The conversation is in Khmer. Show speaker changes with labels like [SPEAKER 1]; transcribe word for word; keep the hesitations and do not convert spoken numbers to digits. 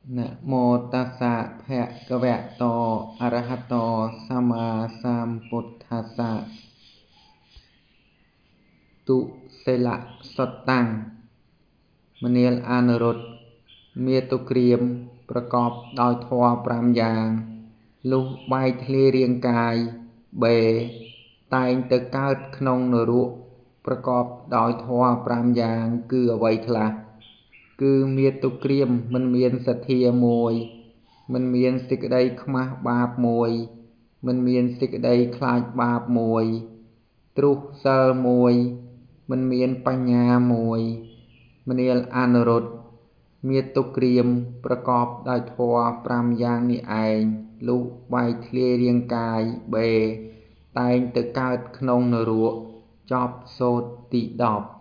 [SPEAKER 1] นะโมตัสสะภะคะวะโตอะระหะโตสัมมาสัมพุทธัสสะตุសិលសត្តាំងមនាលអនុរុទ្ធមាតុក្រៀមប្រកបដោយធម៌ប្រាំយ៉ាងលុះបែកធ្លាយរាងកាយបេតែងទៅកើតក្នុងនរកប្រកបដោយធម៌ប្រាំយ៉ាងគឺអ្វីខ្លះគឺមាតុក្រៀមមិនមានសទ្ធាមួយមិនមានសេចក្តីខ្មាស់បាបមួយមិនមានសេចក្តីខ្លាចបាបមួយទ្រុះសិលមួយមិនមានបញ្ញាមួយមនាលអនុរុទ្ធមាតុក្រៀមប្រកបដោយធម៌ប្រាំយ៉ាងនេះឯងលុះបែកធ្លាយរាងកាយបេតែងទៅកើតក្នុងនរកចប់សូត្រទីដប់